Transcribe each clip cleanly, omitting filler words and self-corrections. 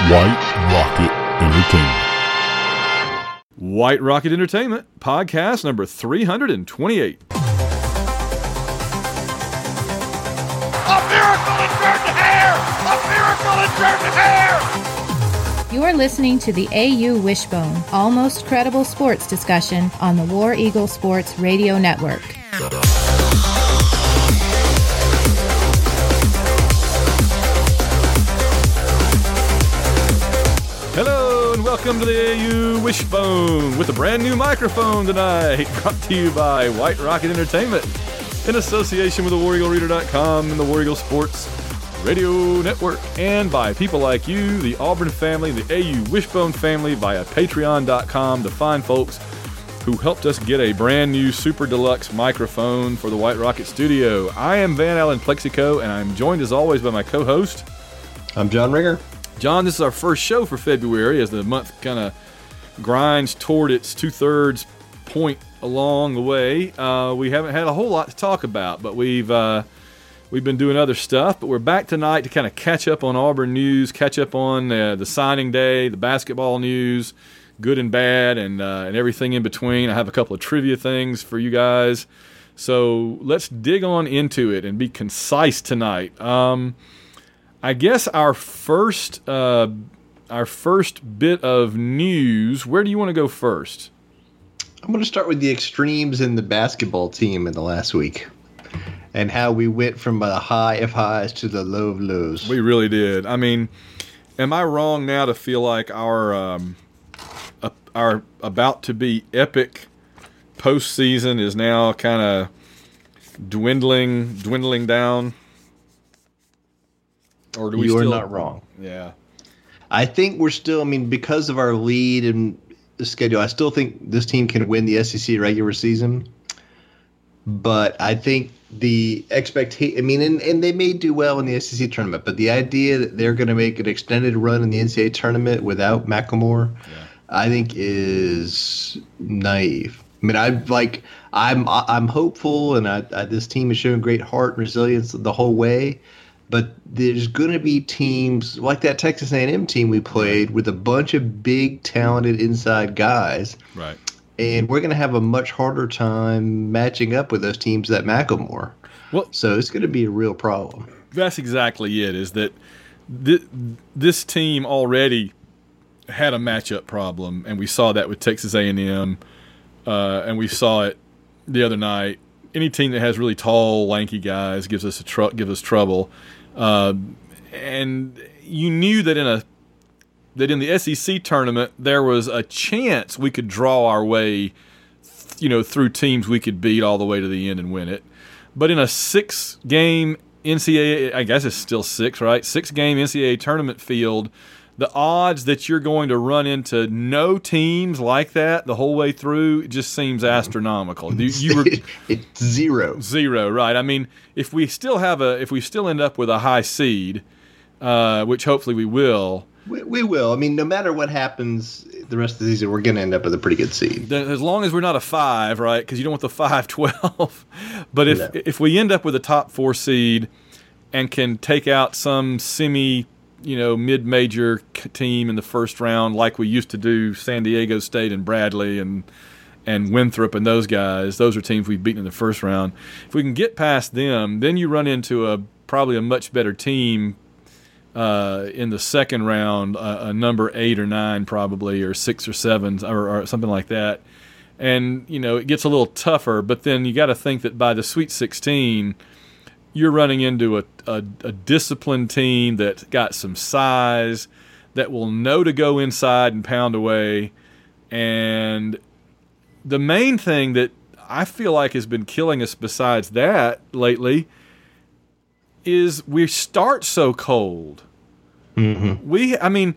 White Rocket Entertainment. White Rocket Entertainment, podcast number 328. A miracle in Jordan Hare! A miracle in Jordan Hare! You are listening to the AU Wishbone, almost credible sports discussion on the War Eagle Sports Radio Network. Hello and welcome to the AU Wishbone with a brand new microphone tonight, brought to you by White Rocket Entertainment in association with the WarEagleReader.com and the War Eagle Sports Radio Network, and by people like you, the Auburn family, the AU Wishbone family, via Patreon.com, the fine folks who helped us get a brand new super deluxe microphone for the White Rocket studio. I am Van Allen Plexico, and I'm joined as always by my co-host. I'm John Ringer. John, this is our first show for February as the month kind of grinds toward its two-thirds point along the way. We haven't had a whole lot to talk about, but we've been doing other stuff. But we're back tonight to kind of catch up on Auburn news, catch up on the signing day, the basketball news, good and bad, and everything in between. I have a couple of trivia things for you guys. So let's dig on into it and be concise tonight. I guess our first bit of news. Where do you want to go first? I'm going to start with the extremes in the basketball team in the last week, and how we went from the high of highs to the low of lows. We really did. I mean, am I wrong now to feel like our about to be epic postseason is now kind of dwindling down? Or do we You are still, not wrong. Yeah. I think we're still, because of our lead and the schedule, I still think this team can win the SEC regular season. But I think the expectation, and they may do well in the SEC tournament, but the idea that they're going to make an extended run in the NCAA tournament without McLemore, I think is naive. I'm hopeful, and this team has shown great heart and resilience the whole way. But there's going to be teams like that Texas A&M team we played with a bunch of big, talented inside guys. Right. And we're going to have a much harder time matching up with those teams that McLemore. Well, so it's going to be a real problem. That's exactly it, is that this team already had a matchup problem, and we saw that with Texas A&M, and we saw it the other night. Any team that has really tall, lanky guys gives us trouble. And you knew that in the SEC tournament there was a chance we could draw our way, through teams we could beat all the way to the end and win it. But in a 6-game NCAA, I guess it's still 6, right? 6-game NCAA tournament field, the odds that you're going to run into no teams like that the whole way through just seems astronomical. It's zero. Zero, right? If we still end up with a high seed, which hopefully we will. We will. No matter what happens the rest of the season, we're going to end up with a pretty good seed. As long as we're not a 5, right? Because you don't want the 5-12. But if we end up with a top 4 seed and can take out some mid-major team in the first round, like we used to do, San Diego State and Bradley and Winthrop and those guys. Those are teams we've beaten in the first round. If we can get past them, then you run into probably a much better team in the second round, a number 8 or 9 probably, or 6 or 7 or something like that. And it gets a little tougher. But then you got to think that by the Sweet 16. You're running into a disciplined team that's got some size, that will know to go inside and pound away. And the main thing that I feel like has been killing us besides that lately is we start so cold. Mm-hmm.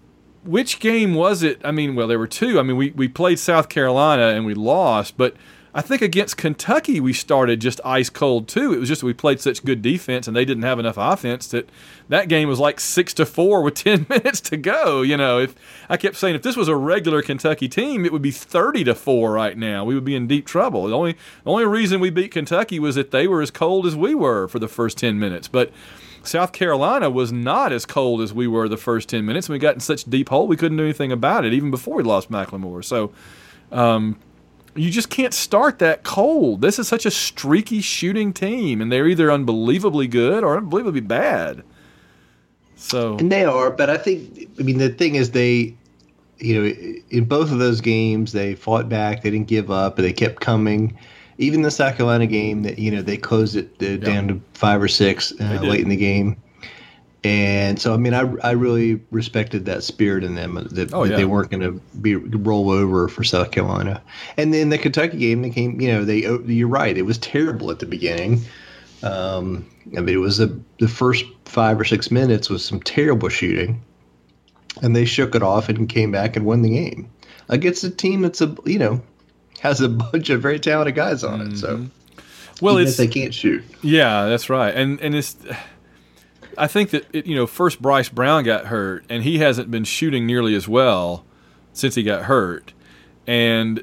Which game was it? There were 2. We played South Carolina and we lost, but I think against Kentucky we started just ice cold too. It was just we played such good defense and they didn't have enough offense that game was like 6-4 with 10 minutes to go. If I kept saying if this was a regular Kentucky team, it would be 30-4 right now. We would be in deep trouble. The only reason we beat Kentucky was that they were as cold as we were for the first 10 minutes. But South Carolina was not as cold as we were the first 10 minutes, and we got in such deep hole we couldn't do anything about it even before we lost McLemore. So you just can't start that cold. This is such a streaky shooting team, and they're either unbelievably good or unbelievably bad. And they are, but I think, the thing is they, in both of those games, they fought back. They didn't give up, but they kept coming. Even the South Carolina game, that they closed it down to 5 or 6 late in the game. And so, I really respected that spirit in them, that they weren't going to roll over for South Carolina. And then the Kentucky game, they came, you're right, it was terrible at the beginning. It was the first 5 or 6 minutes was some terrible shooting. And they shook it off and came back and won the game against a team that's has a bunch of very talented guys on it. So, well, even if they can't shoot. Yeah, that's right. And it's, I think that first Bryce Brown got hurt, and he hasn't been shooting nearly as well since he got hurt, and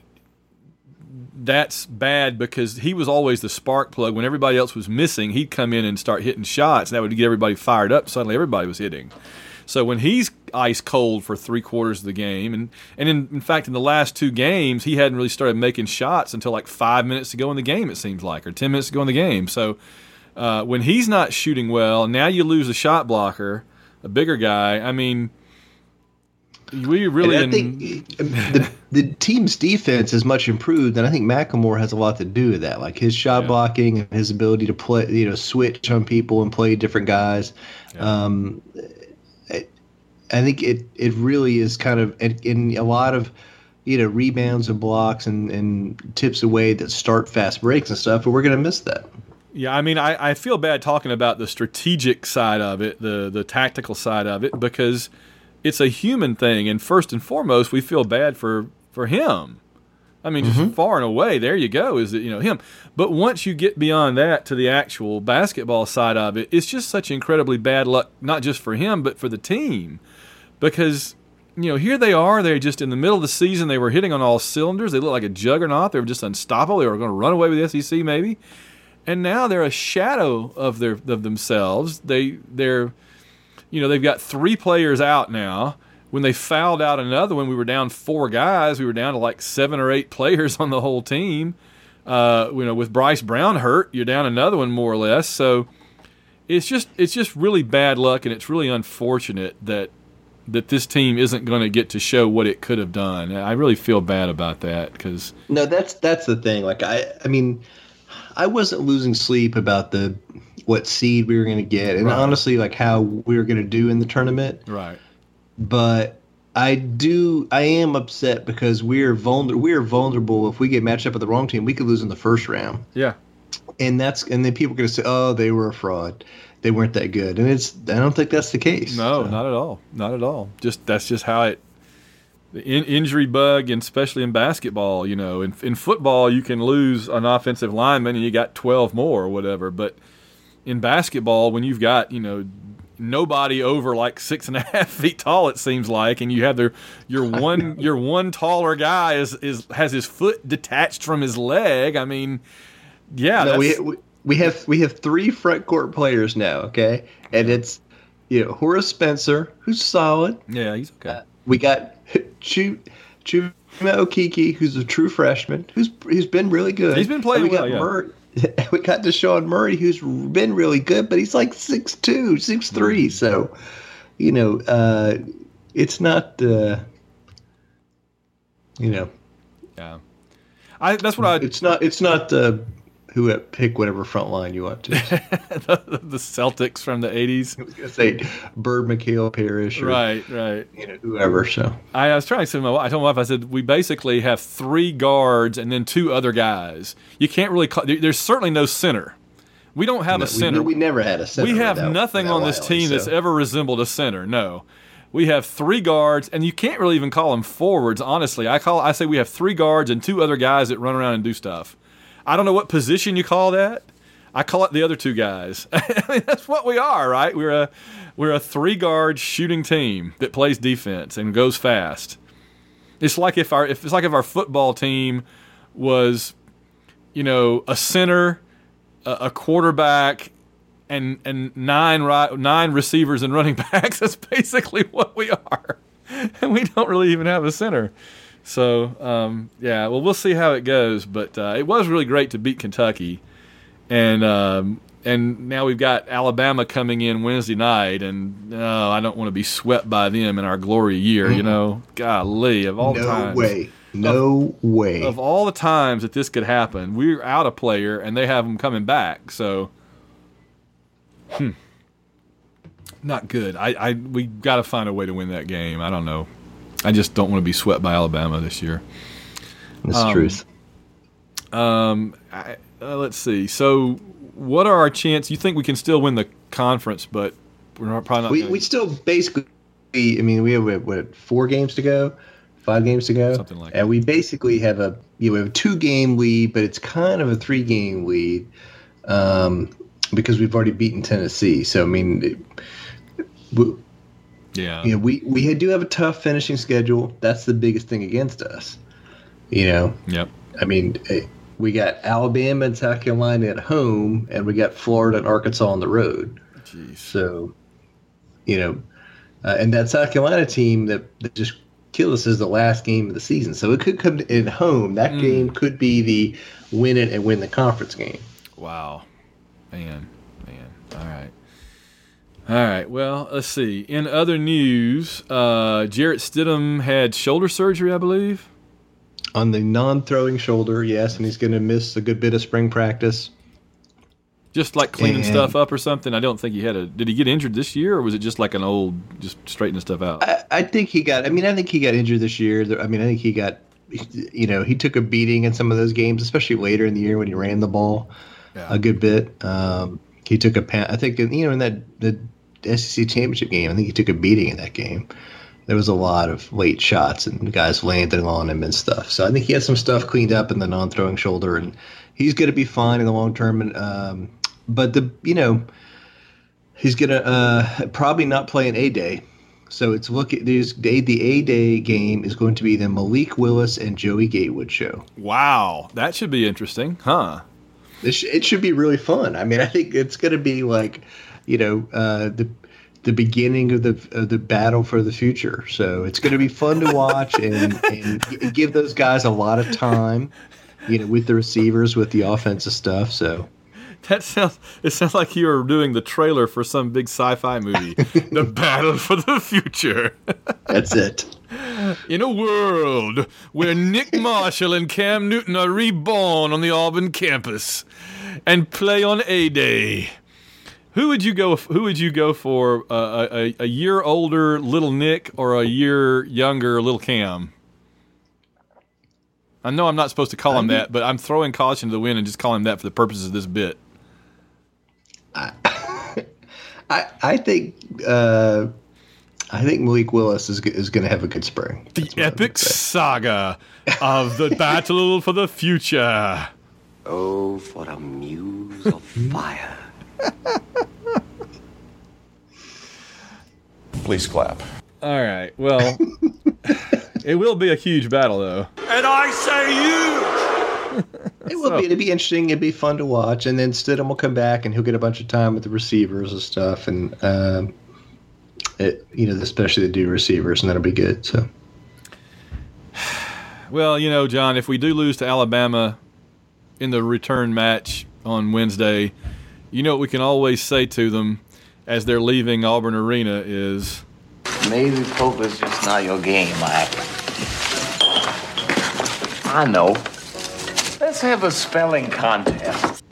that's bad because he was always the spark plug. When everybody else was missing, he'd come in and start hitting shots, and that would get everybody fired up. Suddenly, everybody was hitting. So when he's ice cold for 3/4 of the game, and in fact in the last 2 games he hadn't really started making shots until like 5 minutes to go in the game, it seems like, or 10 minutes to go in the game. So when he's not shooting well, now you lose a shot blocker, a bigger guy. We really. And I think the team's defense is much improved, and I think McLemore has a lot to do with that. Like his shot blocking and his ability to play, switch on people and play different guys. Yeah. I think it really is kind of in a lot of rebounds and blocks and tips away that start fast breaks and stuff, but we're going to miss that. Yeah, I feel bad talking about the strategic side of it, the tactical side of it, because it's a human thing, and first and foremost, we feel bad for him. Just far and away, there you go, is that him. But once you get beyond that to the actual basketball side of it, it's just such incredibly bad luck, not just for him, but for the team. Because, here they are, they're just in the middle of the season, they were hitting on all cylinders, they looked like a juggernaut, they were just unstoppable, they were going to run away with the SEC maybe. And now they're a shadow of themselves. They've got 3 players out now. When they fouled out another one, we were down 4 guys. We were down to like 7 or 8 players on the whole team. With Bryce Brown hurt, you're down another one more or less. So it's just really bad luck, and it's really unfortunate that this team isn't going to get to show what it could have done. I really feel bad about that because that's the thing. Like I wasn't losing sleep about what seed we were going to get, and honestly, like how we were going to do in the tournament. Right. But I am upset because we are vulnerable. If we get matched up with the wrong team, we could lose in the first round. Yeah. And then people are going to say, "Oh, they were a fraud. They weren't that good." And I don't think that's the case. No, not at all. Not at all. That's just how it. The injury bug, and especially in basketball, in football you can lose an offensive lineman and you got 12 more or whatever. But in basketball, when you've got nobody over like 6.5 feet tall, it seems like, and you have your one taller guy has his foot detached from his leg. Yeah. No, we have 3 front court players now, okay, and it's Horace Spencer, who's solid. Yeah, he's okay. We got Chuma Okeke, who's a true freshman, who's been really good. He's been playing well. We got Deshaun Murray, who's been really good, but he's like 6'2", 6'3". So, it's not, Yeah. That's what I. It's not who pick whatever front line you want to. The Celtics from the 80s. I was going to say Bird, McHale, Parrish, or, right. Whoever. So I was trying to say to my wife, I told my wife, I said, we basically have 3 guards and then 2 other guys. You can't really there's certainly no center. We don't have a center. We never had a center. We have nothing on this team that's ever resembled a center. No. we have 3 guards, and you can't really even call them forwards, honestly. I say we have 3 guards and 2 other guys that run around and do stuff. I don't know what position you call that. I call it the other 2 guys. I mean, that's what we are, right? We're a 3-guard shooting team that plays defense and goes fast. It's like if our football team was, a center, a quarterback, and 9 receivers and running backs. That's basically what we are, and we don't really even have a center. So we'll see how it goes. But it was really great to beat Kentucky, and now we've got Alabama coming in Wednesday night, and I don't want to be swept by them in our glory year. Golly, of all the times, no way. Of all the times that this could happen, we're out a player, and they have them coming back. So. Not good. We got to find a way to win that game. I don't know. I just don't want to be swept by Alabama this year. That's the truth. Let's see. So, what are our chances? You think we can still win the conference, but we're probably not. We still basically. I mean, we have 4 games to go, 5 games to go, something like that. And we basically have we have a 2-game lead, but it's kind of a 3-game lead. Because we've already beaten Tennessee. So, I mean, we do have a tough finishing schedule. That's the biggest thing against us. Yep. I mean, we got Alabama and South Carolina at home, and we got Florida and Arkansas on the road. Jeez. So, and that South Carolina team that just killed us is the last game of the season. So it could come at home. That game could be the win it and win the conference game. Wow. Man. All right. Well, let's see. In other news, Jarrett Stidham had shoulder surgery, I believe. On the non-throwing shoulder, yes, and he's going to miss a good bit of spring practice. Just like cleaning stuff up or something? I don't think he had did he get injured this year, or was it just like just straightening stuff out? I think he got injured this year. I mean, I think he got, he took a beating in some of those games, especially later in the year when he ran the ball a good bit. He took I think, in the SEC championship game, I think he took a beating in that game. There was a lot of late shots and guys landing on him and stuff. So I think he had some stuff cleaned up in the non-throwing shoulder, and he's going to be fine in the long term. And but he's going to probably not play an A-Day. So the A-Day game is going to be the Malik Willis and Joey Gatewood show. Wow, that should be interesting, huh? It should be really fun. I mean, I think it's going to be like, the beginning of the battle for the future. So it's going to be fun to watch and give those guys a lot of time, with the receivers, with the offensive stuff. So it sounds like you were doing the trailer for some big sci-fi movie. The battle for the future. That's it. In a world where Nick Marshall and Cam Newton are reborn on the Auburn campus and play on A-Day, who would you go for? A year older little Nick or a year younger little Cam? I know I'm not supposed to call him that, but I'm throwing caution to the wind and just call him that for the purposes of this bit. I think Malik Willis is going to have a good spring. The epic saga of the battle for the future. Oh, for a muse of fire. Please clap. All right. Well, it will be a huge battle, though. And I say you! It will be. It'll be interesting. It'll be fun to watch. And then Stidham will come back, and he'll get a bunch of time with the receivers and stuff. And, especially the new receivers, and that'll be good. So, well, John, if we do lose to Alabama in the return match on Wednesday, what we can always say to them as they're leaving Auburn Arena is, maybe poker's just not your game, Mike. I know. Let's have a spelling contest.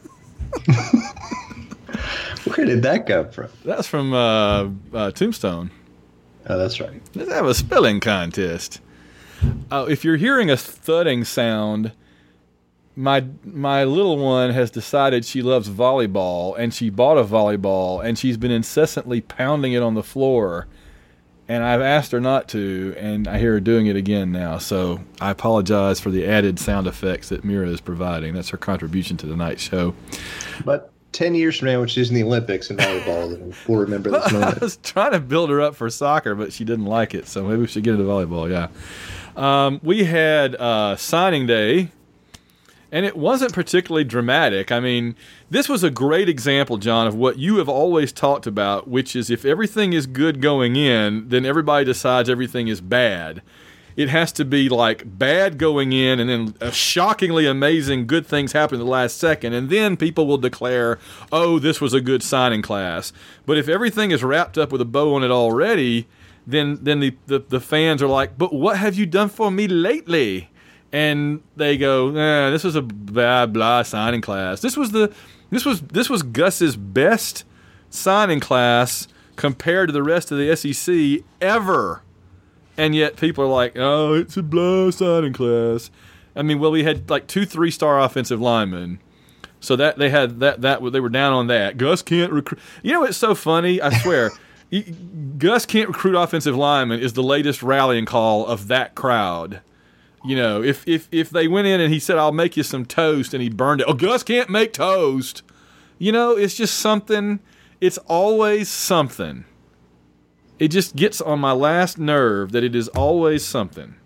Where did that come from? That's from Tombstone. Oh, that's right. Let's have a spelling contest. If you're hearing a thudding sound, my little one has decided she loves volleyball, and she bought a volleyball, and she's been incessantly pounding it on the floor. and I've asked her not to, and I hear her doing it again now. So I apologize for the added sound effects that Mira is providing. That's her contribution to tonight's show. But 10 years from now, when she's in the Olympics in volleyball, then we'll remember this moment. I was trying to build her up for soccer, but she didn't like it, so maybe we should get into volleyball, yeah. We had signing day, and it wasn't particularly dramatic. I mean, this was a great example, John, of what you have always talked about, which is if everything is good going in, then everybody decides everything is bad. It has to be like bad going in, and then shockingly amazing good things happen at the last second, and then people will declare, oh, this was a good signing class. But if everything is wrapped up with a bow on it already, then the fans are like, but what have you done for me lately? And they go, this was a blah signing class. This was Gus's best signing class compared to the rest of the SEC ever. And yet people are like, oh, it's a blah signing class. I mean, well, we had like 2 3-star offensive linemen. So that they had that they were down on that. Gus can't recruit. You know, it's so funny, I swear. Gus can't recruit offensive linemen is the latest rallying call of that crowd. You know, if they went in and he said, I'll make you some toast, and he burned it. Oh, Gus can't make toast. You know, it's just something. It's always something. It just gets on my last nerve that it is always something.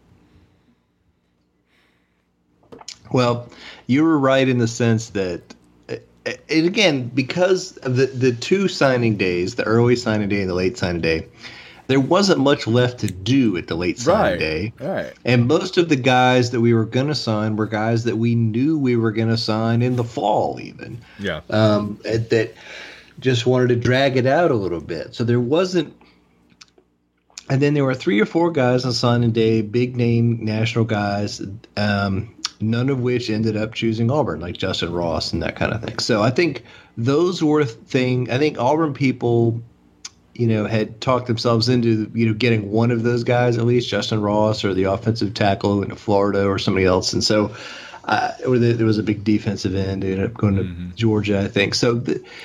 Well, you were right in the sense that, and again, because of the 2 signing days, the early signing day and the late signing day, there wasn't much left to do at the late signing day. Right. And most of the guys that we were going to sign were guys that we knew we were going to sign in the fall even. Yeah. That just wanted to drag it out a little bit. So there wasn't – and then there were 3 or 4 guys on signing day, big-name national guys, none of which ended up choosing Auburn, like Justin Ross and that kind of thing. So I think those were things – I think Auburn people – had talked themselves into, getting one of those guys, at least Justin Ross or the offensive tackle who went to Florida or somebody else. And so there was a big defensive end who ended up going to Georgia, I think. So,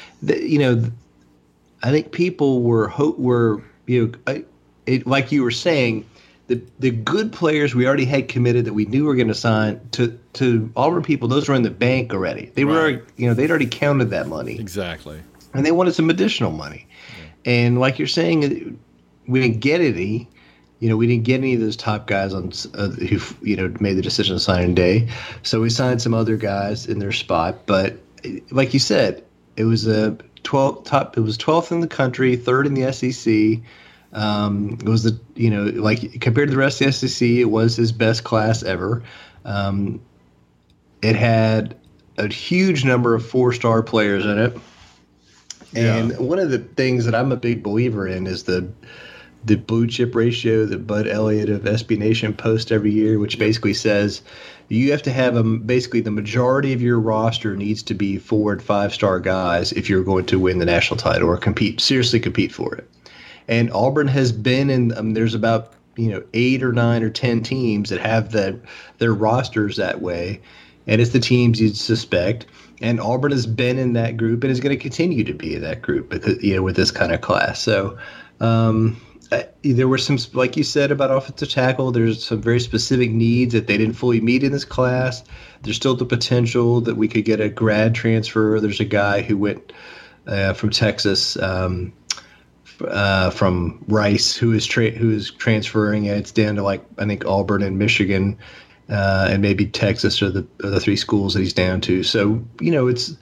I think people were like you were saying, the good players we already had committed that we knew were going to sign to Auburn people, those were in the bank already. They were, they'd already counted that money. Exactly. And they wanted some additional money. And like you're saying, we didn't get any. We didn't get any of those top guys who made the decision to sign in day. So we signed some other guys in their spot. But like you said, it was It was 12th in the country, 3rd in the SEC. It was compared to the rest of the SEC, it was his best class ever. It had a huge number of 4-star players in it. And one of the things that I'm a big believer in is the blue chip ratio that Bud Elliott of SB Nation posts every year, which basically says you have to have basically the majority of your roster needs to be 4- and 5-star guys if you're going to win the national title or seriously compete for it. And Auburn has been in there's about 8 or 9 or 10 teams that have their rosters that way, and it's the teams you'd suspect. And Auburn has been in that group and is going to continue to be in that group with this kind of class. So there were some, like you said about offensive tackle, there's some very specific needs that they didn't fully meet in this class. There's still the potential that we could get a grad transfer. There's a guy who went from Texas, from Rice, who is transferring. It's down to I think Auburn and Michigan. And maybe Texas are the 3 schools that he's down to. So, it's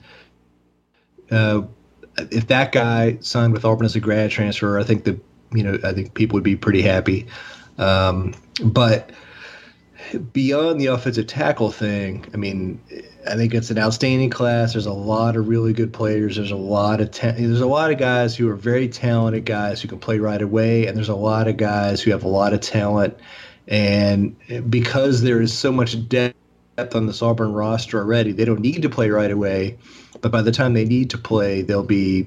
if that guy signed with Auburn as a grad transfer, I think I think people would be pretty happy. But beyond the offensive tackle thing, I mean, I think it's an outstanding class. There's a lot of really good players. There's a lot of guys who are very talented guys who can play right away, and there's a lot of guys who have a lot of talent. And because there is so much depth on this Auburn roster already, they don't need to play right away. But by the time they need to play, they'll be,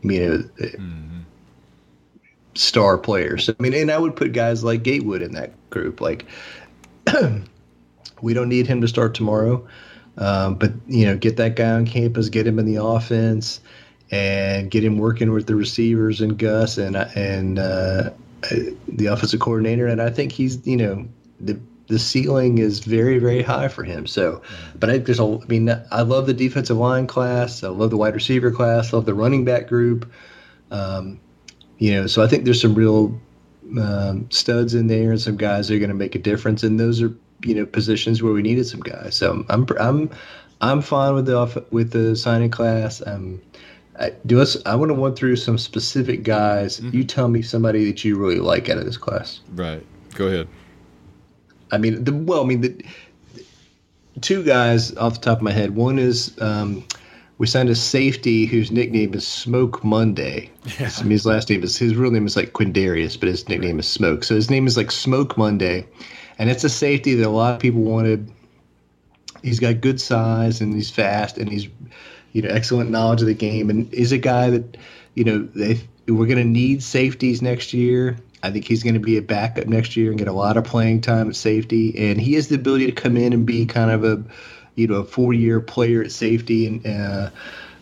star players. I mean, and I would put guys like Gatewood in that group. Like, we don't need him to start tomorrow, but get that guy on campus, get him in the offense, and get him working with the receivers and Gus and the offensive coordinator, and I think he's, the ceiling is very, very high for him. So, but I think I love the defensive line class. I love the wide receiver class. I love the running back group. So I think there's some real studs in there and some guys that are going to make a difference. And those are, positions where we needed some guys. So I'm fine with the signing class. I want to run through some specific guys. Mm-hmm. You tell me somebody that you really like out of this class. Right. Go ahead. The two guys off the top of my head. One is we signed a safety whose nickname is Smoke Monday. Yeah. His real name is like Quindarius, but his nickname is Smoke. So his name is like Smoke Monday, and it's a safety that a lot of people wanted. He's got good size and he's fast and he's excellent knowledge of the game, and is a guy that we're going to need safeties next year. I think he's going to be a backup next year and get a lot of playing time at safety. And he has the ability to come in and be kind of a 4-year player at safety. And,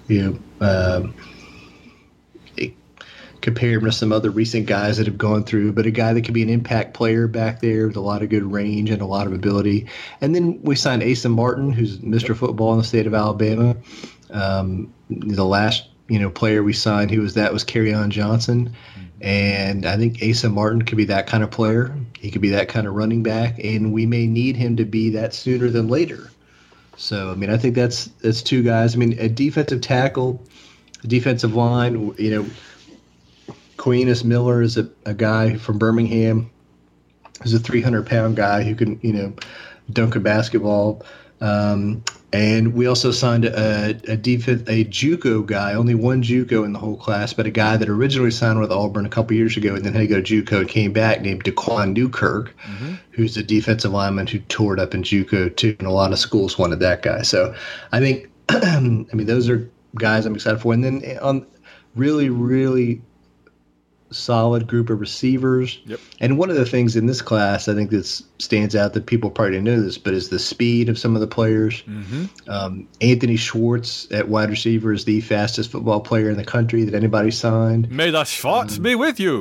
compare him to some other recent guys that have gone through, but a guy that could be an impact player back there with a lot of good range and a lot of ability. And then we signed Asa Martin, who's Mr. Football in the state of Alabama. The last, player we signed was Kerryon Johnson. And I think Asa Martin could be that kind of player. He could be that kind of running back, and we may need him to be that sooner than later. So, I think that's two guys. A defensive tackle, a defensive line, Queenus Miller is a guy from Birmingham who's a 300-pound guy who can, dunk a basketball. And we also signed a JUCO guy, only one JUCO in the whole class, but a guy that originally signed with Auburn a couple years ago and then had to go to JUCO and came back, named Daquan Newkirk, who's a defensive lineman who tore it up in JUCO too, and a lot of schools wanted that guy. So I think, those are guys I'm excited for. And then on really, really solid group of receivers. Yep. And one of the things in this class I think that stands out that people probably didn't know this, but is the speed of some of the players. Mm-hmm. Anthony Schwartz at wide receiver is the fastest football player in the country that anybody signed. May the Schwartz be with you.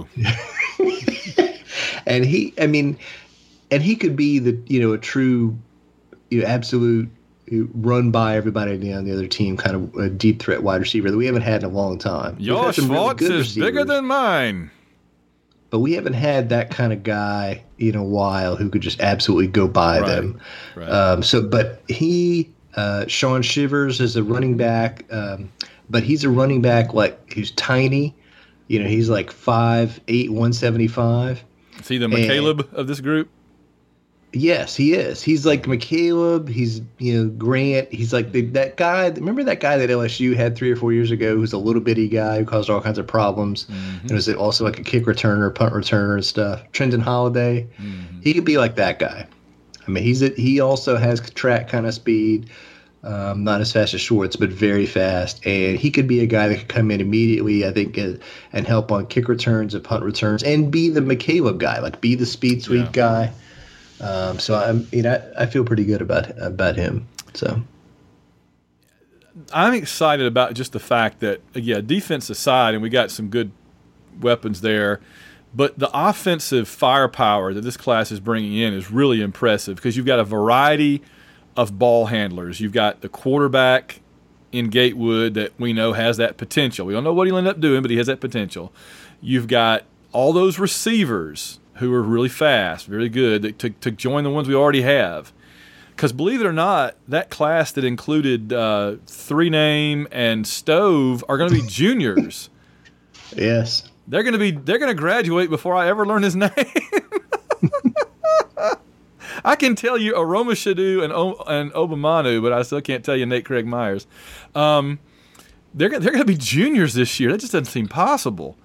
And he could be a true, absolute run by everybody on the other team, kind of a deep threat wide receiver that we haven't had in a long time. Your Schwartz is bigger than mine. But we haven't had that kind of guy in a while who could just absolutely go by them. Right. But Sean Shivers is a running back, but he's a running back who's tiny. He's like 5'8", 175. Is he the McCaleb of this group? Yes, he is. He's like McCaleb. He's Grant. He's like that guy. Remember that guy that LSU had 3 or 4 years ago, who's a little bitty guy who caused all kinds of problems, and was also like a kick returner, punt returner, and stuff. Trenton Holiday. Mm-hmm. He could be like that guy. He also has track kind of speed, not as fast as Schwartz, but very fast, and he could be a guy that could come in immediately, I think, and help on kick returns and punt returns, and be the McCaleb guy, be the speed sweep guy. So I feel pretty good about him. So I'm excited about just the fact that, defense aside, and we got some good weapons there, but the offensive firepower that this class is bringing in is really impressive because you've got a variety of ball handlers. You've got the quarterback in Gatewood that we know has that potential. We don't know what he'll end up doing, but he has that potential. You've got all those receivers who are really fast, very good, to join the ones we already have. Because believe it or not, that class that included 3-Name and Stove are going to be juniors. Yes, they're going to graduate before I ever learn his name. I can tell you Aroma Shadu and Obamanu, but I still can't tell you Nate Craig Myers. They're going to be juniors this year. That just doesn't seem possible.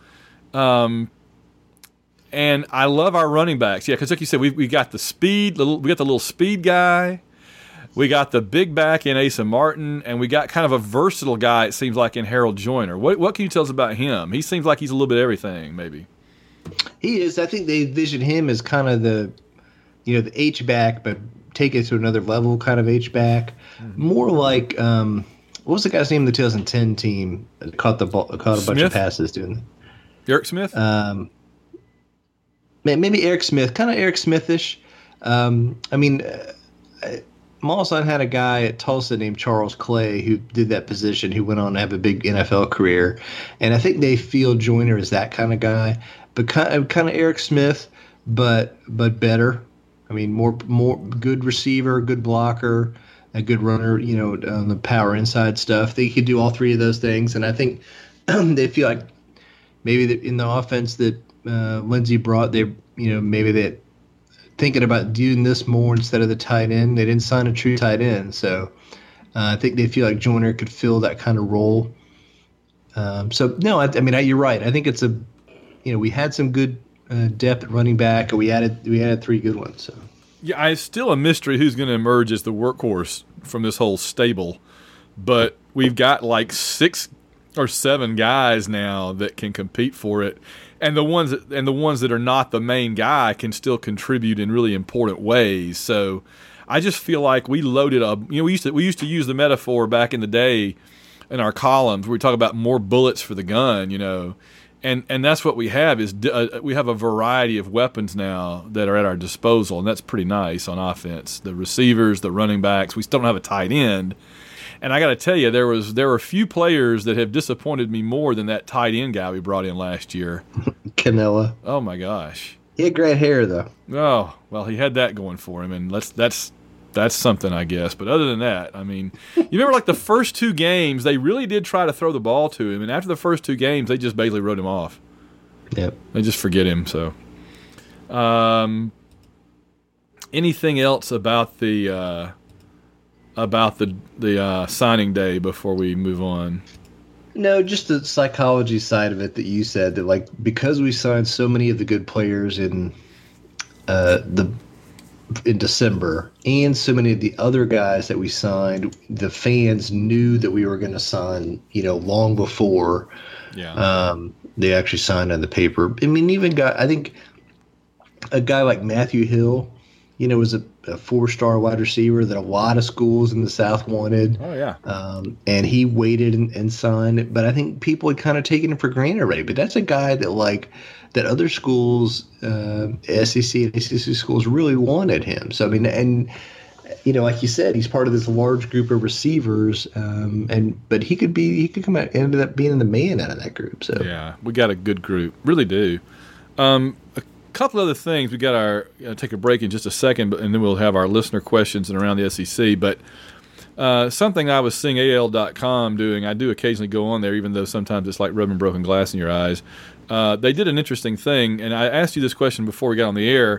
And I love our running backs. Yeah, because like you said, we got the speed. We got the little speed guy. We got the big back in Asa Martin, and we got kind of a versatile guy, it seems like, in Harold Joyner. What can you tell us about him? He seems like he's a little bit of everything, maybe. He is. I think they envision him as kind of the H-back, but take it to another level kind of H-back. More like, what was the guy's name in the 2010 team that caught a bunch of passes doing that? Eric Smith? maybe Eric Smith, kind of Eric Smithish. Molson had a guy at Tulsa named Charles Clay who did that position, who went on to have a big NFL career. And I think they feel Joyner is that kind of guy, but kind of Eric Smith, but better. I mean, more good receiver, good blocker, a good runner, on the power inside stuff. They could do all three of those things. And I think they feel like maybe that in the offense that Lindsey brought, maybe they thinking about doing this more instead of the tight end. They didn't sign a true tight end, so I think they feel like Joyner could fill that kind of role. You're right. I think it's we had some good depth at running back, and we added three good ones. So yeah, it's still a mystery who's going to emerge as the workhorse from this whole stable, but we've got like 6 or 7 guys now that can compete for it. And the ones that are not the main guy can still contribute in really important ways. So I just feel like we loaded up. We used to use the metaphor back in the day in our columns where we talk about more bullets for the gun, and that's what we have is we have a variety of weapons now that are at our disposal, and that's pretty nice on offense. The receivers, the running backs. We still don't have a tight end. And I got to tell you, there were a few players that have disappointed me more than that tight end guy we brought in last year. Canella. Oh my gosh. He had great hair though. Oh well, he had that going for him, and that's something, I guess. But other than that, I mean, you remember like the first 2 games, they really did try to throw the ball to him, and after the first 2 games, they just basically wrote him off. Yep. They just forget him. So, anything else about the signing day before we move on? No, just the psychology side of it that you said, that because we signed so many of the good players in December, and so many of the other guys that we signed, the fans knew that we were going to sign, long before they actually signed on the paper. I mean, I think a guy like Matthew Hill, was a 4-star wide receiver that a lot of schools in the South wanted. Oh, yeah. And he waited and signed it. But I think people had kind of taken him for granted already. But that's a guy that, that other schools, SEC and ACC schools, really wanted him. So, I mean, and, like you said, he's part of this large group of receivers. But he could come out and ended up being the man out of that group. So yeah, we got a good group. Really do. A couple other things. We got our take a break in just a second, and then we'll have our listener questions and around the SEC. But something I was seeing AL.com doing, I do occasionally go on there, even though sometimes it's like rubbing broken glass in your eyes. They did an interesting thing, and I asked you this question before we got on the air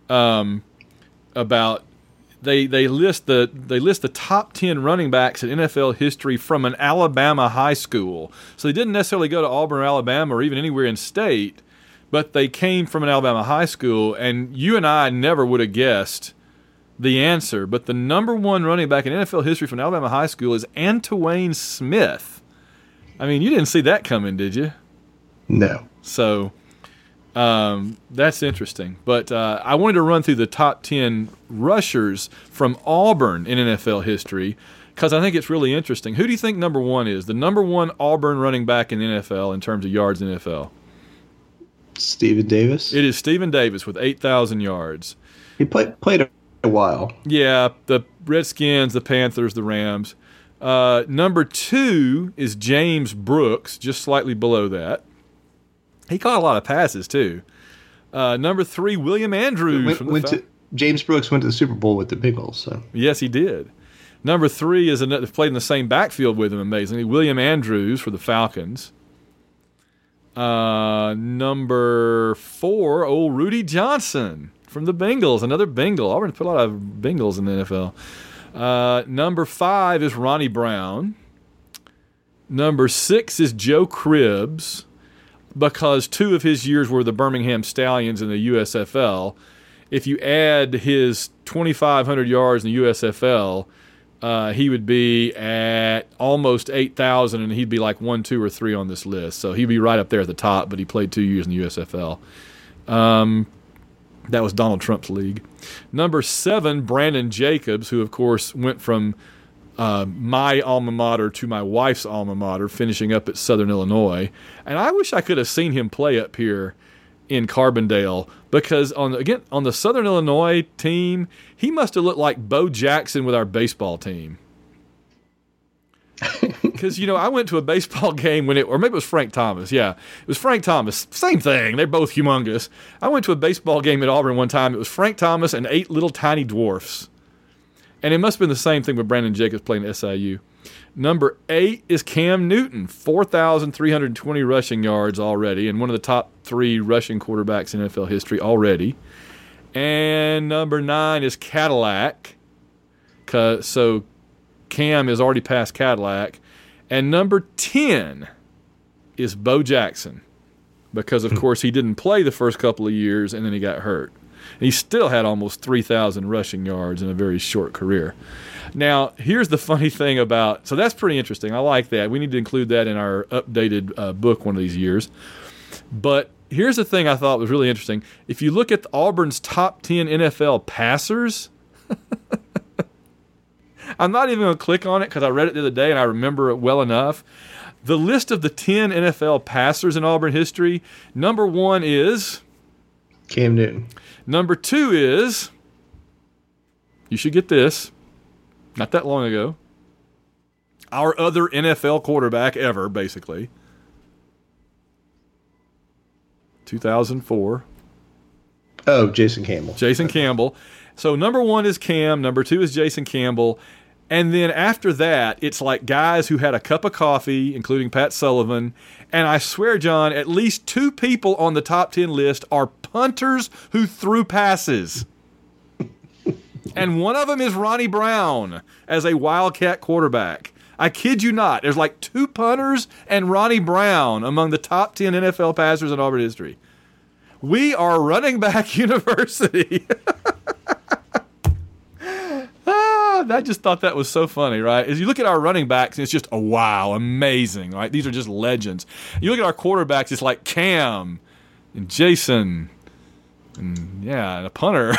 about they list the top 10 running backs in NFL history from an Alabama high school. So they didn't necessarily go to Auburn, Alabama, or even anywhere in state. But they came from an Alabama high school, and you and I never would have guessed the answer. But the number 1 running back in NFL history from Alabama high school is Antwain Smith. I mean, you didn't see that coming, did you? No. So that's interesting. But I wanted to run through the top 10 rushers from Auburn in NFL history because I think it's really interesting. Who do you think number 1 is? The number 1 Auburn running back in the NFL in terms of yards in the NFL? Stephen Davis? It is Stephen Davis with 8,000 yards. He played a while. Yeah, the Redskins, the Panthers, the Rams. Number 2 is James Brooks, just slightly below that. He caught a lot of passes, too. Number 3, William Andrews. James Brooks went to the Super Bowl with the Bengals. So. Yes, he did. Number 3 is played in the same backfield with him, amazingly, William Andrews for the Falcons. Number 4, old Rudy Johnson from the Bengals, another Bengal. Auburn's put a lot of Bengals in the NFL. Number 5 is Ronnie Brown. Number 6 is Joe Cribbs, because 2 of his years were the Birmingham Stallions in the USFL. If you add his 2,500 yards in the USFL, he would be at almost 8,000, and he'd be like 1, 2, or 3 on this list. So he'd be right up there at the top, but he played 2 years in the USFL. That was Donald Trump's league. Number 7, Brandon Jacobs, who, of course, went from my alma mater to my wife's alma mater, finishing up at Southern Illinois. And I wish I could have seen him play up here in Carbondale, because on the Southern Illinois team, he must have looked like Bo Jackson with our baseball team. Because, I went to a baseball game or maybe it was Frank Thomas. Yeah, it was Frank Thomas. Same thing. They're both humongous. I went to a baseball game at Auburn one time. It was Frank Thomas and 8 little tiny dwarfs. And it must have been the same thing with Brandon Jacobs playing at SIU. Number 8 is Cam Newton, 4,320 rushing yards already, and one of the top 3 rushing quarterbacks in NFL history already. And number 9 is Cadillac. So Cam is already past Cadillac. And number 10 is Bo Jackson, because, of course, he didn't play the first couple of years, and then he got hurt. And he still had almost 3,000 rushing yards in a very short career. Now, here's the funny thing so that's pretty interesting. I like that. We need to include that in our updated book one of these years. But here's the thing I thought was really interesting. If you look at Auburn's top 10 NFL passers, I'm not even going to click on it because I read it the other day and I remember it well enough. The list of the 10 NFL passers in Auburn history, number 1 is Cam Newton. Number 2 is, you should get this, not that long ago, our other NFL quarterback ever, basically. 2004. Oh, Jason Campbell. Jason Campbell. So number 1 is Cam, number 2 is Jason Campbell, and then after that, it's like guys who had a cup of coffee, including Pat Sullivan, and I swear, John, at least 2 people on the top 10 list are punters who threw passes. And one of them is Ronnie Brown as a Wildcat quarterback. I kid you not. There's like 2 punters and Ronnie Brown among the top 10 NFL passers in Auburn history. We are running back university. I just thought that was so funny, right? As you look at our running backs, it's just, wow, amazing, right? These are just legends. You look at our quarterbacks, it's like Cam and Jason and, and a punter.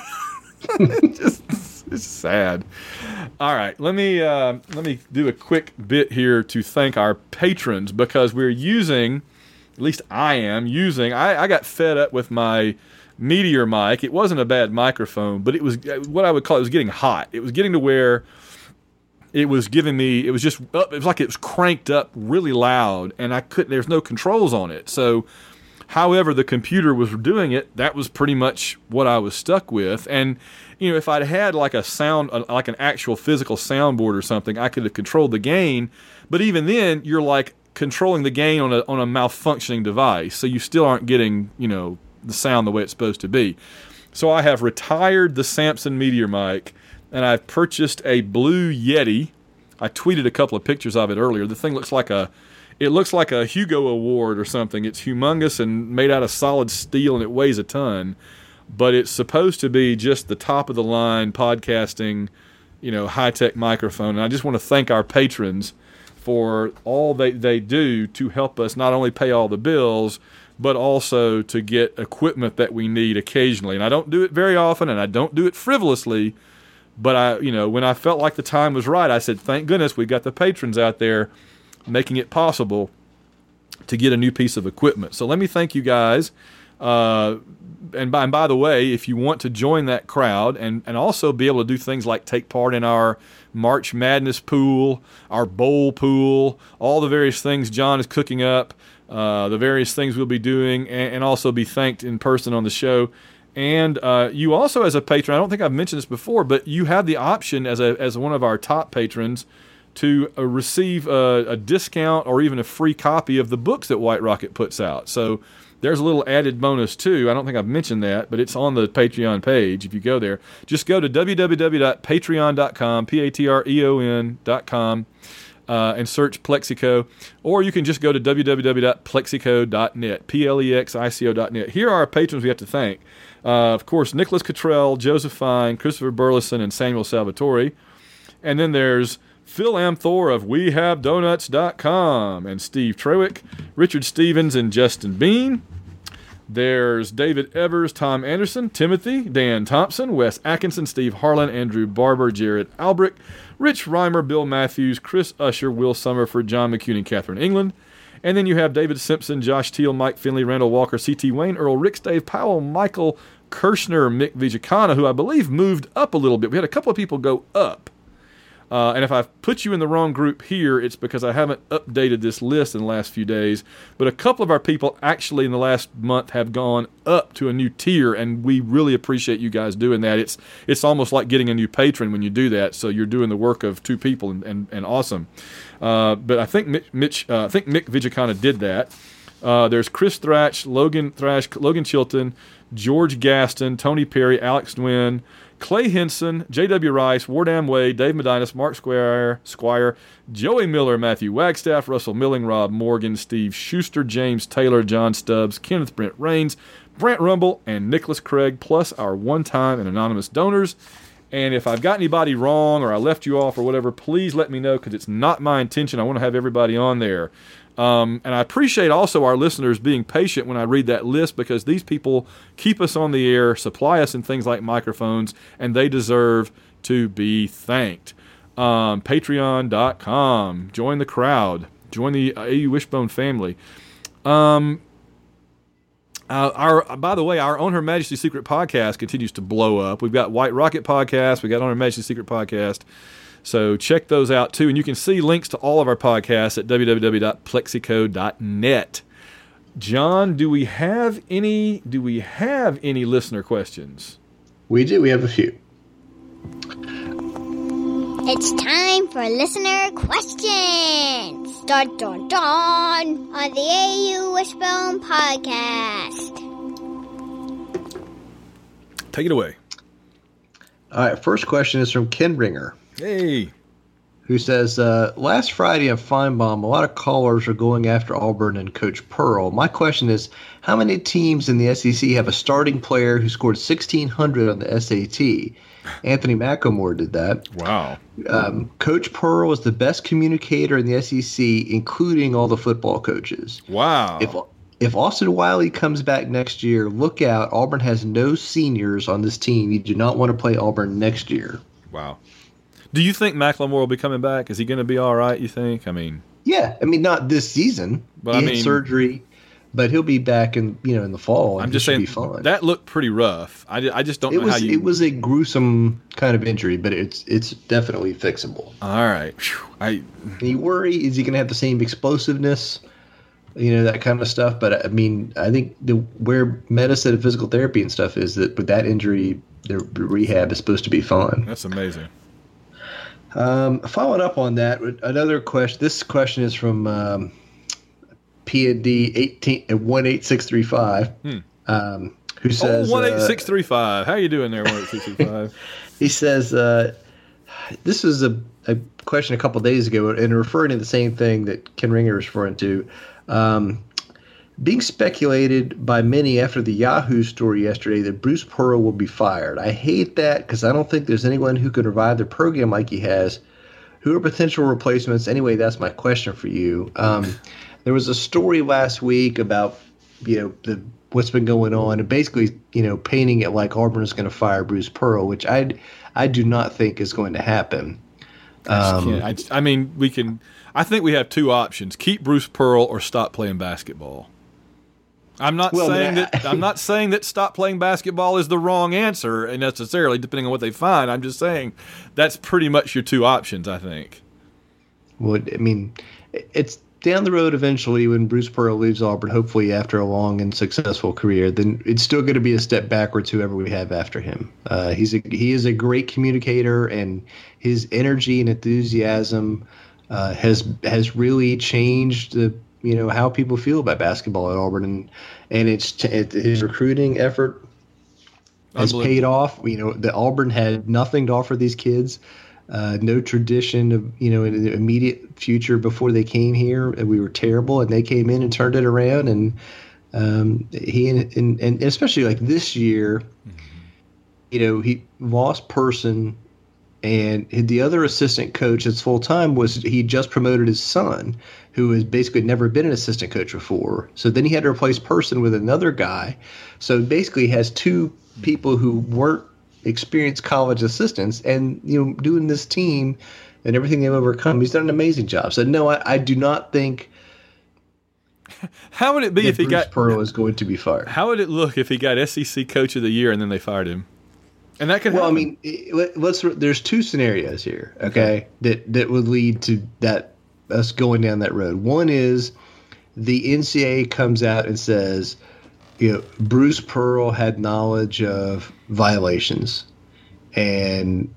It's sad. All right, let me do a quick bit here to thank our patrons, because we're using, at least I am using, I got fed up with my Meteor mic. It wasn't a bad microphone, but it was what I would call, it was getting hot. It was getting to where it was giving me, it was just up, it was like it was cranked up really loud, and there's no controls on it. So however the computer was doing it, that was pretty much what I was stuck with. And if I'd had like a sound, like an actual physical soundboard or something, I could have controlled the gain. But even then, you're like controlling the gain on a malfunctioning device, so you still aren't getting the sound the way it's supposed to be. So I have retired the Samson Meteor mic, and I've purchased a Blue Yeti. I tweeted a couple of pictures of it earlier. The thing looks like a Hugo Award or something. It's humongous and made out of solid steel, and it weighs a ton. But it's supposed to be just the top of the line podcasting, high-tech microphone. And I just want to thank our patrons for all they do to help us not only pay all the bills, but also to get equipment that we need occasionally. And I don't do it very often, and I don't do it frivolously, but when I felt like the time was right, I said, thank goodness we got the patrons out there making it possible to get a new piece of equipment. So let me thank you guys. And by the way, if you want to join that crowd and also be able to do things like take part in our March Madness pool, our bowl pool, all the various things John is cooking up, the various things we'll be doing, and also be thanked in person on the show. And you also, as a patron, I don't think I've mentioned this before, but you have the option as one of our top patrons to receive a discount or even a free copy of the books that White Rocket puts out. So there's a little added bonus too. I don't think I've mentioned that, but it's on the Patreon page. If you go there, just go to www.patreon.com, patreon.com, and search Plexico, or you can just go to www.plexico.net, plexico.net. Here are our patrons we have to thank. Of course, Nicholas Cottrell, Joseph Fine, Christopher Burleson, and Samuel Salvatore. And then there's Phil Amthor of WeHaveDonuts.com, and Steve Trewick, Richard Stevens, and Justin Bean. There's David Evers, Tom Anderson, Timothy, Dan Thompson, Wes Atkinson, Steve Harlan, Andrew Barber, Jared Albrick, Rich Reimer, Bill Matthews, Chris Usher, Will Summerford, John McCune, and Catherine England. And then you have David Simpson, Josh Teal, Mike Finley, Randall Walker, C.T. Wayne, Earl Ricks, Dave Powell, Michael Kirshner, Mick Vijacana, who I believe moved up a little bit. We had a couple of people go up. And if I've put you in the wrong group here, it's because I haven't updated this list in the last few days. But a couple of our people actually in the last month have gone up to a new tier, and we really appreciate you guys doing that. It's almost like getting a new patron when you do that. So you're doing the work of two people, and awesome. But I think Mick Vijacana did that. There's Chris Thrash, Logan Chilton, George Gaston, Tony Perry, Alex Nguyen, Clay Henson, J.W. Rice, Wardam Wade, Dave Medinas, Mark Squire, Joey Miller, Matthew Wagstaff, Russell Milling, Rob Morgan, Steve Schuster, James Taylor, John Stubbs, Kenneth Brent Rains, Brant Rumble, and Nicholas Craig, plus our one-time and anonymous donors. And if I've got anybody wrong or I left you off or whatever, please let me know, because it's not my intention. I want to have everybody on there. And I appreciate also our listeners being patient when I read that list, because these people keep us on the air, supply us in things like microphones, and they deserve to be thanked. Patreon.com. Join the crowd. Join the AU Wishbone family. By the way, our On Her Majesty's Secret podcast continues to blow up. We've got White Rocket podcast. We got On Her Majesty's Secret podcast. So check those out too, and you can see links to all of our podcasts at www.plexico.net. John, do we have any listener questions? We do. We have a few. It's time for listener questions. Dun dun dun on the AU Wishbone podcast. Take it away. All right. First question is from Ken Ringer. Hey. Who says, last Friday at Feinbaum, a lot of callers are going after Auburn and Coach Pearl. My question is, how many teams in the SEC have a starting player who scored 1,600 on the SAT? Anthony McLemore did that. Wow. Coach Pearl is the best communicator in the SEC, including all the football coaches. Wow. If Austin Wiley comes back next year, look out. Auburn has no seniors on this team. You do not want to play Auburn next year. Wow. Do you think McLemore will be coming back? Is he going to be all right, you think? Yeah. Not this season. But he had surgery, but he'll be back in the fall. I'm just saying, be fine. That looked pretty rough. I just don't know how you... It was a gruesome kind of injury, but it's definitely fixable. All right. And you worry, is he going to have the same explosiveness, that kind of stuff? But, I think where medicine and physical therapy and stuff is that with that injury, the rehab is supposed to be fine. That's amazing. Following up on that, another question. This question is from PND 18635, who says, 18635. How you doing there, 18635? He says, this was a question a couple of days ago, and referring to the same thing that Ken Ringer is referring to. Being speculated by many after the Yahoo story yesterday that Bruce Pearl will be fired. I hate that because I don't think there's anyone who can revive the program like he has. Who are potential replacements? Anyway, that's my question for you. There was a story last week about what's been going on, and basically painting it like Auburn is going to fire Bruce Pearl, which I do not think is going to happen. I think we have two options: keep Bruce Pearl or stop playing basketball. I'm not saying that stop playing basketball is the wrong answer necessarily, depending on what they find. I'm just saying that's pretty much your two options, I think. Well, it's down the road eventually when Bruce Pearl leaves Auburn, hopefully after a long and successful career, then it's still going to be a step backwards whoever we have after him. He is a great communicator, and his energy and enthusiasm has really changed how people feel about basketball at Auburn, and his recruiting effort has paid off. The Auburn had nothing to offer these kids, no tradition of in the immediate future before they came here, and we were terrible, and they came in and turned it around, and he and especially like this year, he lost Person. And the other assistant coach that's full-time he just promoted his son, who has basically never been an assistant coach before. So then he had to replace Person with another guy. So basically he has two people who weren't experienced college assistants, and doing this team and everything they've overcome, he's done an amazing job. So no, I do not think How would it be if he got Pearl is going to be fired? How would it look if he got SEC Coach of the Year and then they fired him? And that could happen. I mean, there's two scenarios here, okay, that would lead to us going down that road. One is the NCAA comes out and says, Bruce Pearl had knowledge of violations, and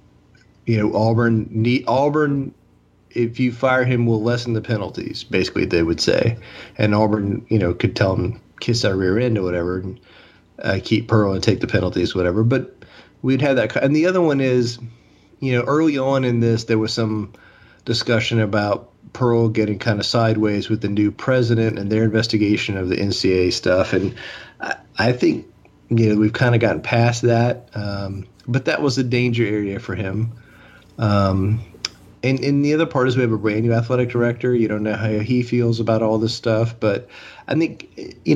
Auburn, if you fire him, will lessen the penalties. Basically, they would say, and Auburn, could tell him kiss our rear end or whatever, and keep Pearl and take the penalties, whatever. But we'd have that. And the other one is, early on in this, there was some discussion about Pearl getting kind of sideways with the new president and their investigation of the NCAA stuff. And I think, we've kind of gotten past that. But that was a danger area for him. And the other part is we have a brand new athletic director. You don't know how he feels about all this stuff. But I think,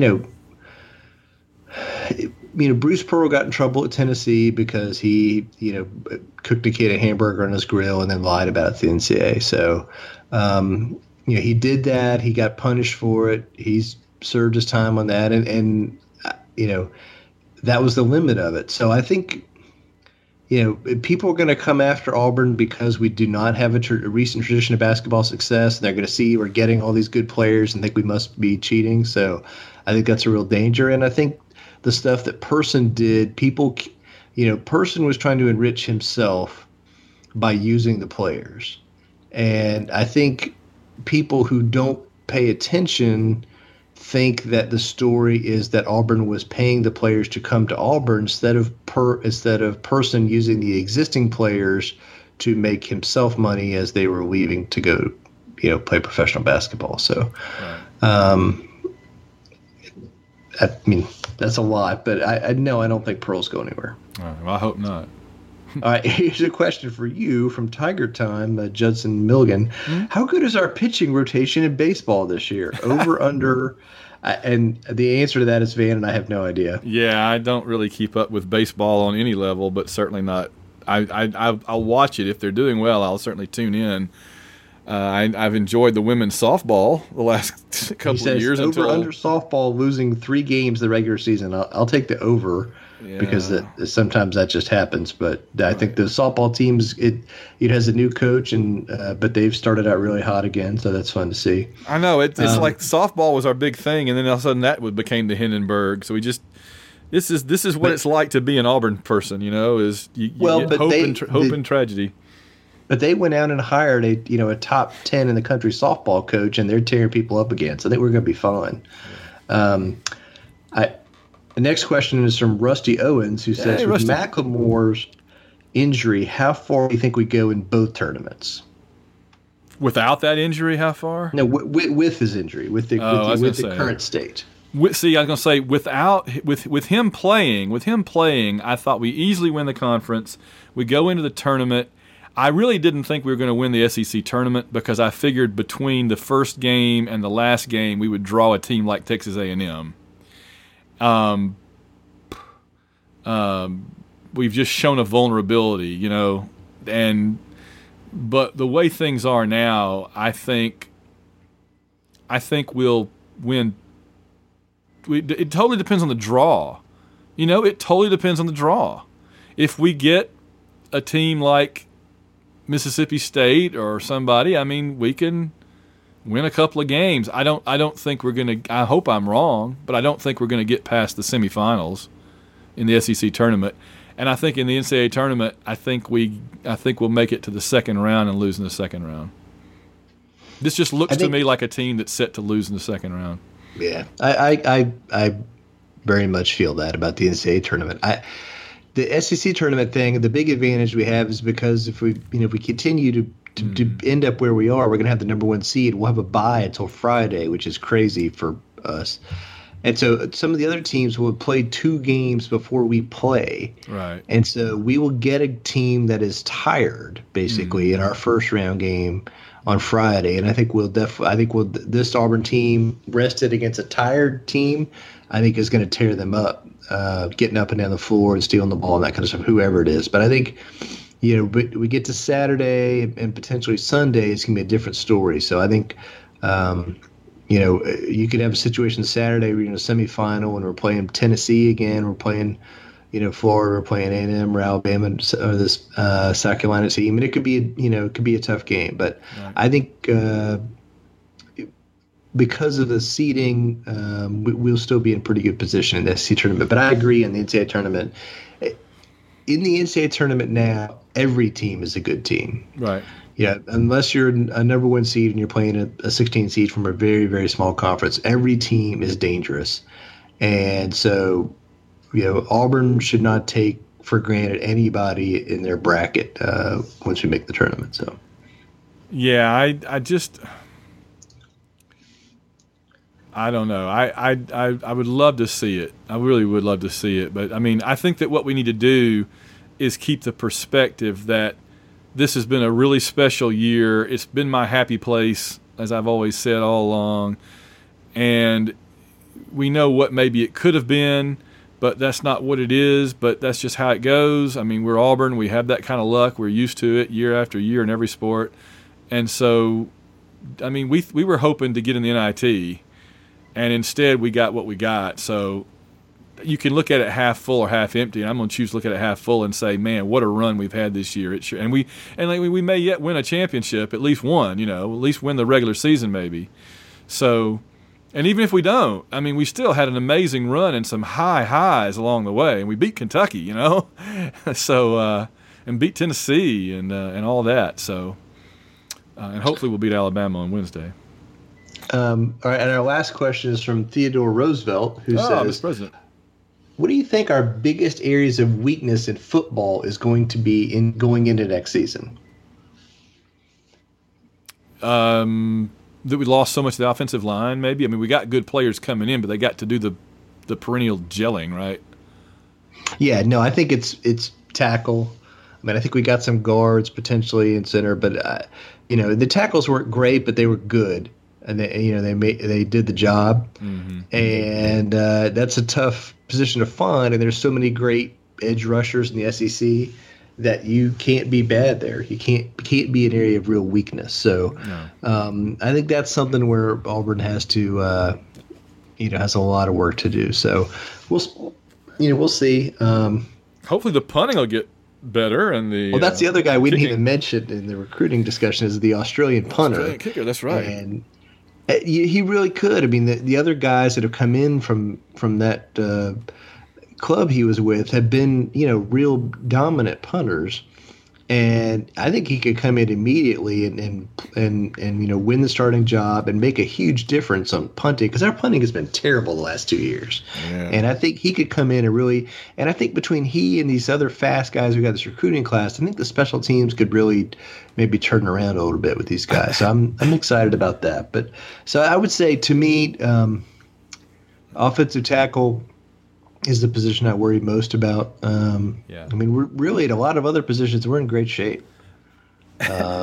Bruce Pearl got in trouble at Tennessee because he, cooked a kid a hamburger on his grill and then lied about it to the NCAA. So, he did that. He got punished for it. He's served his time on that. And that was the limit of it. So I think, people are going to come after Auburn because we do not have a recent tradition of basketball success. And they're going to see we're getting all these good players and think we must be cheating. So I think that's a real danger. And I think the stuff that Person did, Person was trying to enrich himself by using the players. And I think people who don't pay attention think that the story is that Auburn was paying the players to come to Auburn instead of Person using the existing players to make himself money as they were leaving to go, play professional basketball. So, right. I mean, that's a lot, but I don't think Pearl's going anywhere. All right, well, I hope not. All right, here's a question for you from Tiger Time, Judson Milligan. Mm-hmm. How good is our pitching rotation in baseball this year? Over, under, and the answer to that is Van, and I have no idea. Yeah, I don't really keep up with baseball on any level, but certainly not. I'll watch it. If they're doing well, I'll certainly tune in. I've enjoyed the women's softball the last couple of years. Over under softball losing 3 games the regular season. I'll take the over because sometimes that just happens. But I think the softball teams it has a new coach but they've started out really hot again, so that's fun to see. I know it's like softball was our big thing, and then all of a sudden that became the Hindenburg. So we just this is what it's like to be an Auburn person. Is you get hope and tragedy. But they went out and hired a top 10 in the country softball coach, and they're tearing people up again. So I think we're going to be fine. The next question is from Rusty Owens, who says, with McLemore's injury, how far do you think we go in both tournaments? Without that injury, how far? No, with his injury, with the current state. I was going to say with him playing, I thought we easily win the conference. We go into the tournament. I really didn't think we were going to win the SEC tournament because I figured between the first game and the last game we would draw a team like Texas A&M. We've just shown a vulnerability, but the way things are now, I think we'll win. It totally depends on the draw. It totally depends on the draw. If we get a team like Mississippi State or somebody, we can win a couple of games. I don't think we're going to – I hope I'm wrong, but I don't think we're going to get past the semifinals in the SEC tournament. And I think in the NCAA tournament, I think we'll make it to the second round and lose in the second round. This just looks to me like a team that's set to lose in the second round. Yeah, I very much feel that about the NCAA tournament. The SEC tournament thing, the big advantage we have is because if we continue to end up where we are, we're going to have the number 1 seed. We'll have a bye until Friday, which is crazy for us. And so some of the other teams will play 2 games before we play. Right. And so we will get a team that is tired, basically, in our first round game on Friday. And I think this Auburn team rested against a tired team, I think is going to tear them up. Getting up and down the floor and stealing the ball and that kind of stuff, whoever it is. But I think, we get to Saturday and potentially Sunday, it's going to be a different story. So I think, you could have a situation Saturday where you're in a semifinal and we're playing Tennessee again, we're playing, Florida, we're playing A&M or Alabama or this South Carolina team, and it could be a tough game. But right. I think because of the seeding, we'll still be in pretty good position in the SEC tournament. But I agree in the NCAA tournament. In the NCAA tournament now, every team is a good team. Right. Yeah, unless you're a number one seed and you're playing a 16 seed from a very, very small conference, every team is dangerous. And so, Auburn should not take for granted anybody in their bracket once we make the tournament. So, yeah, I don't know. I would love to see it. I really would love to see it. But, I think that what we need to do is keep the perspective that this has been a really special year. It's been my happy place, as I've always said all along. And we know what maybe it could have been, but that's not what it is. But that's just how it goes. We're Auburn. We have that kind of luck. We're used to it year after year in every sport. And so, we were hoping to get in the NIT, and instead we got what we got. So you can look at it half full or half empty, and I'm going to choose to look at it half full and say, man, what a run we've had this year. And we may yet win a championship, at least one, at least win the regular season maybe. So, and even if we don't, we still had an amazing run and some high highs along the way, and we beat Kentucky, so and beat Tennessee and all that. So, and hopefully we'll beat Alabama on Wednesday. All right, and our last question is from Theodore Roosevelt, who says, Mr. President, what do you think our biggest areas of weakness in football is going to be in going into next season? That we lost so much of the offensive line, maybe. We got good players coming in, but they got to do the perennial gelling, right? Yeah, no, I think it's tackle. I think we got some guards potentially in center, but the tackles weren't great, but they were good. And they did the job, and that's a tough position to find. And there's so many great edge rushers in the SEC that you can't be bad there. You can't be an area of real weakness. So I think that's something where Auburn has to has a lot of work to do. So we'll see. Hopefully the punting will get better, and that's the other guy we didn't even mention in the recruiting discussion is the Australian punter. Australian kicker, that's right. And he really could. The other guys that have come in from that club he was with have been, real dominant punters, and I think he could come in immediately and win the starting job and make a huge difference on punting, because our punting has been terrible the last 2 years. Yeah. And I think he could come in and really, and I think between he and these other fast guys who got this recruiting class, I think the special teams could really maybe turn around a little bit with these guys. So I'm excited about that. But so I would say, to me, offensive tackle is the position I worry most about. We're really at a lot of other positions, we're in great shape. We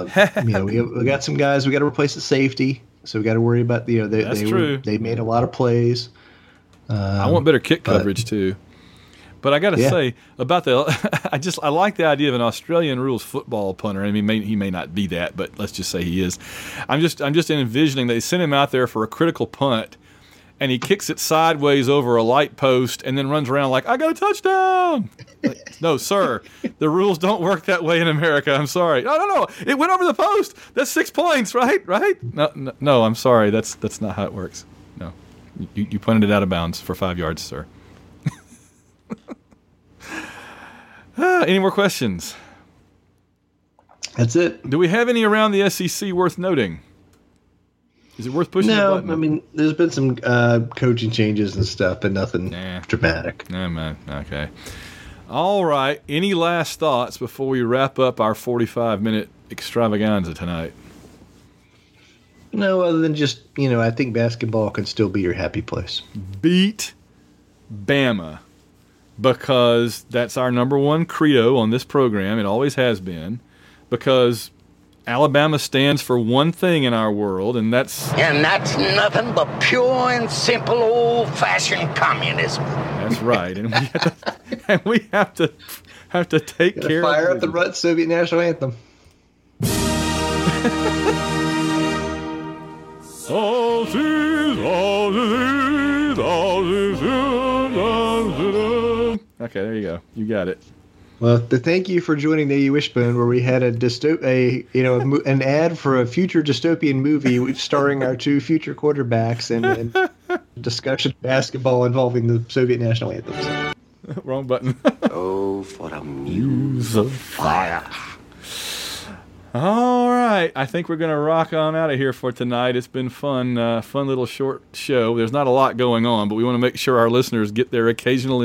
got some guys we got to replace the safety, so we got to worry about they made a lot of plays. I want better kick coverage too. But I got to say about I like the idea of an Australian rules football punter. He may not be that, but let's just say he is. I'm just envisioning they send him out there for a critical punt, and he kicks it sideways over a light post and then runs around like, I got a touchdown. No, sir. The rules don't work that way in America. I'm sorry. No. It went over the post. That's 6 points, right? Right? No, I'm sorry. That's not how it works. No. You punted it out of bounds for 5 yards, sir. Any more questions? That's it. Do we have any around the SEC worth noting? Is it worth pushing the button? There's been some coaching changes and stuff, but nothing dramatic. Nah, man. Okay. All right. Any last thoughts before we wrap up our 45-minute extravaganza tonight? No, other than just, I think basketball can still be your happy place. Beat Bama, because that's our number one credo on this program. It always has been, because Alabama stands for one thing in our world, and that's nothing but pure and simple old-fashioned communism. That's right, and we have to take care. Fire up the Rut Soviet national anthem. All Okay, there you go. You got it. Well, thank you for joining the AU Wishbone, where we had an ad for a future dystopian movie starring our two future quarterbacks and discussion of basketball involving the Soviet national anthems. Wrong button. Oh, for the muse of fire. All right, I think we're going to rock on out of here for tonight. It's been fun little short show. There's not a lot going on, but we want to make sure our listeners get their occasional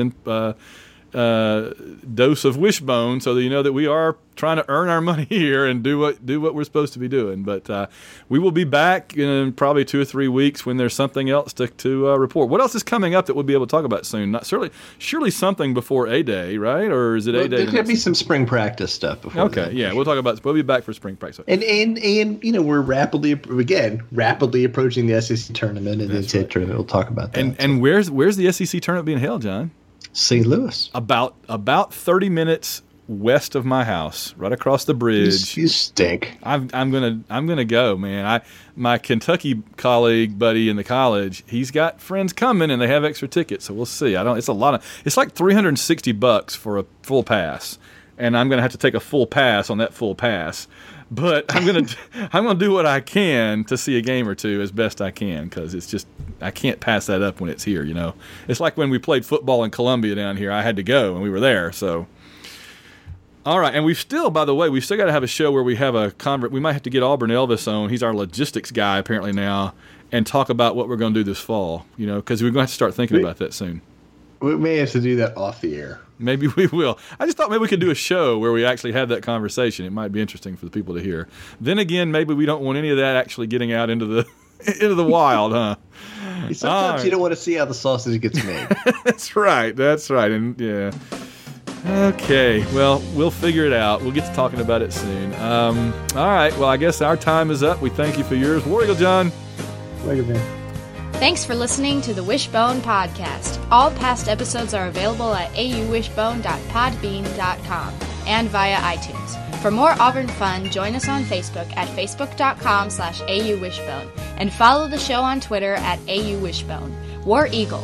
dose of Wishbone, so that you know that we are trying to earn our money here and do what we're supposed to be doing. But we will be back in probably 2 or 3 weeks when there's something else to report. What else is coming up that we'll be able to talk about soon? Surely something before A-Day, right? Or is it A-Day? There could be some spring practice stuff before. Okay, then. yeah, we'll be back for spring practice. And you know, we're rapidly approaching the SEC tournament and the NCAA tournament. We'll talk about that. And where's the SEC tournament being held, John? St. Louis. About 30 minutes west of my house, right across the bridge. You stink. I'm gonna go, man. My Kentucky colleague buddy in the college, he's got friends coming and they have extra tickets, so we'll see. It's like $360 for a full pass, and I'm gonna have to take a full pass on that full pass. But I'm gonna do what I can to see a game or two as best I can, because it's just I can't pass that up when it's here. You know, it's like when we played football in Columbia down here. I had to go and we were there. So, all right, and we've still got to have a show where we have a we might have to get Auburn Elvis on. He's our logistics guy apparently now, and talk about what we're going to do this fall. You know, because we're going to have to start thinking about that soon. We may have to do that off the air. Maybe we will. I just thought maybe we could do a show where we actually have that conversation. It might be interesting for the people to hear. Then again, maybe we don't want any of that actually getting out into the wild, huh? Sometimes you don't want to see how the sausage gets made. That's right. And yeah. Okay. Well, we'll figure it out. We'll get to talking about it soon. All right. Well, I guess our time is up. We thank you for yours. War Eagle John. Later, man. Thanks for listening to the Wishbone Podcast. All past episodes are available at auwishbone.podbean.com and via iTunes. For more Auburn fun, join us on Facebook at facebook.com/auwishbone and follow the show on Twitter at auwishbone. War Eagle.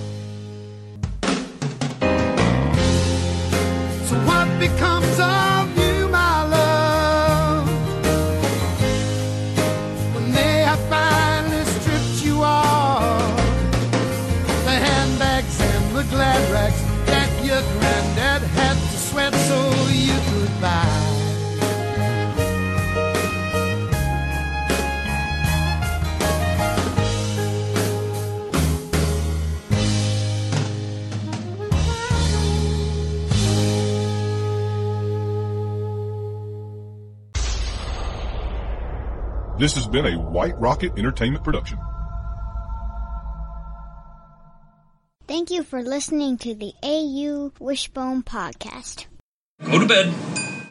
So what becomes of you, my love, when they have finally stripped you off the handbags and the glad rags that your granddad had to sweat so you could buy? This has been a White Rocket Entertainment production. Thank you for listening to the AU Wishbone Podcast. Go to bed.